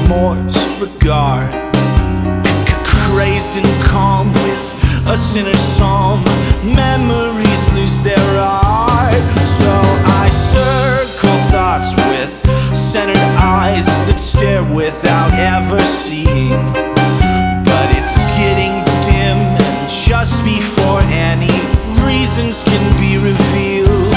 remorse, regard, crazed and calm with a sinner's psalm. Memories lose their art, so I circle thoughts with centered eyes that stare without ever seeing. But it's getting dim, and just before any reasons can be revealed,